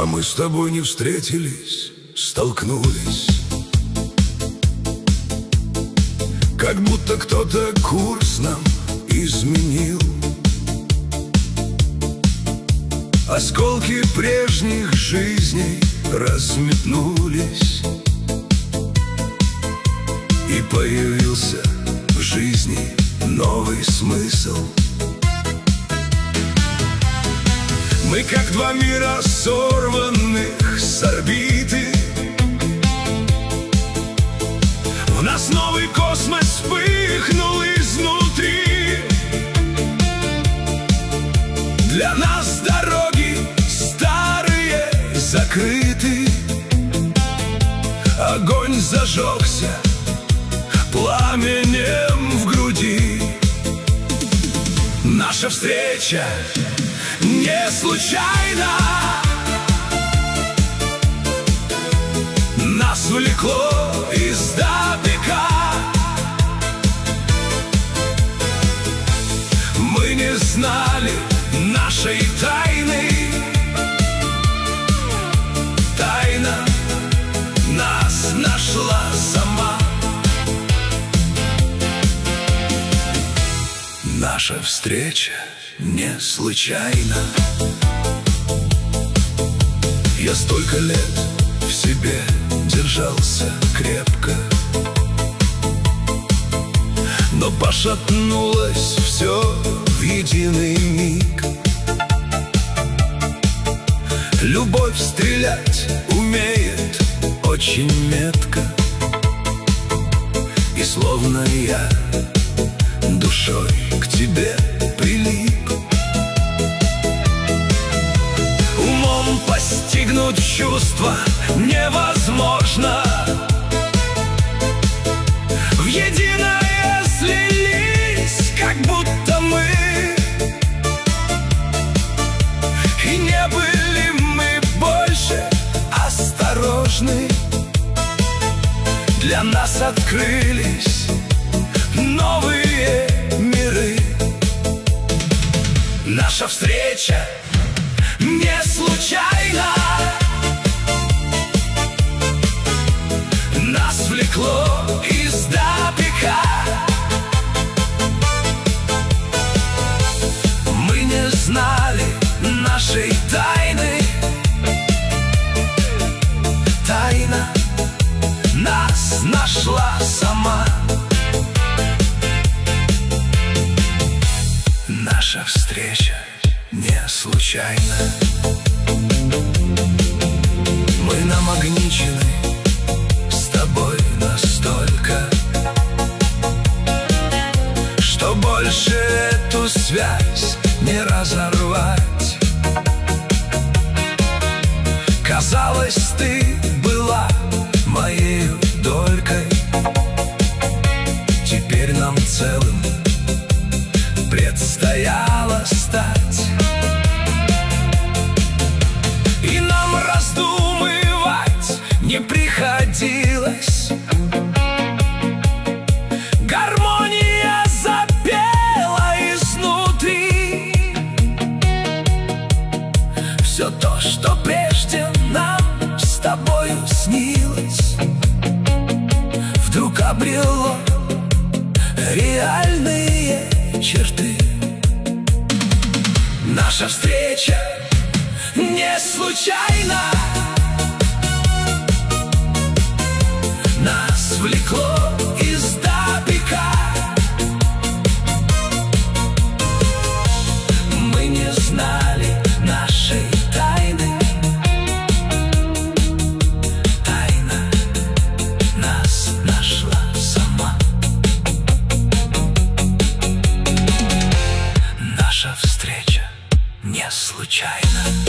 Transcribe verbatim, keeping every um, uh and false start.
А мы с тобой не встретились, столкнулись, как будто кто-то курс нам изменил. Осколки прежних жизней разметнулись, и появился в жизни новый смысл. Мы как два мира, сорванных с орбиты. В нас новый космос вспыхнул изнутри. Для нас дороги старые закрыты. Огонь зажегся пламенем в груди. Наша встреча не случайна. Нас влекло издалека. Мы не знали нашей тайны. Тайна нас нашла сама. Наша встреча не случайно. Я столько лет в себе держался крепко, но пошатнулось все в единый миг. Любовь стрелять умеет очень метко, и словно я душой к тебе прилип. Умом постигнуть чувства невозможно. В единое слились, как будто мы, и не были мы больше осторожны. Для нас открылись новые миры. Наша встреча не случайна. Нас влекло издалека. Мы не знали нашей тайны. Тайна нас нашла сама. Наша встреча не случайна. Мы намагничены с тобой настолько, что больше эту связь не разорвать. Казалось, ты была моей долькой. Теперь нам целым предстояло стать, и нам раздумывать не приходилось. Гармония запела изнутри. Все то, что прежде нам с тобою снилось, вдруг обрело реальные черты. Наша встреча не случайна. Нас влекло издалека. Мы не знали нашей тайны. Тайна нас нашла сама. Наша встреча не случайно.